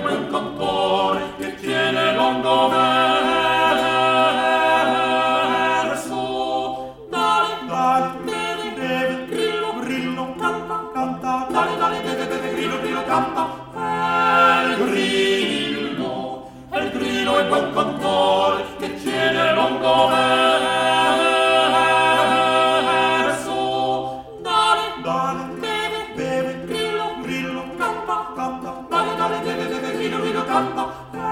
buen cantore che tiene lungo verso. Dale, dale, beve, beve, grillo, grillo, canta, canta. Dale, dale, beve, beve, grillo, grillo, canta. È il grillo è buon cantore che tiene lungo verso. Dale, dale, beve, beve, grillo, grillo, canta, canta. Dale, dale, beve, beve, grillo, grillo, canta.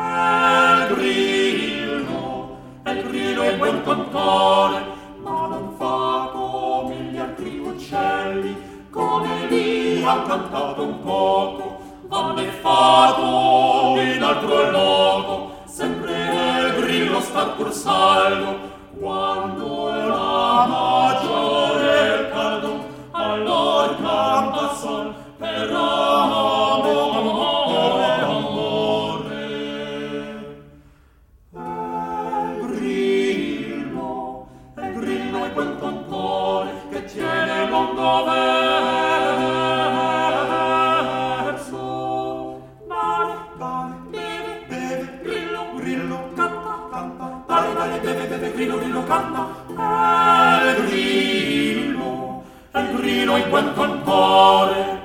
È il grillo è buon cantore, ma non fa come gli altri uccelli, come lì ha cantato un poco, vanno fatto in altro loco, sempre il grillo sta pur saldo, quando è la maggiore il caldo, allora canta sol per amore, amore. Il grillo è quel cantore che tiene lungo verso. Dale, dale, beve, beve, grillo, grillo, canta, canta. Dale, dale, beve, beve, grillo, grillo, canta. Il grillo è quel cantore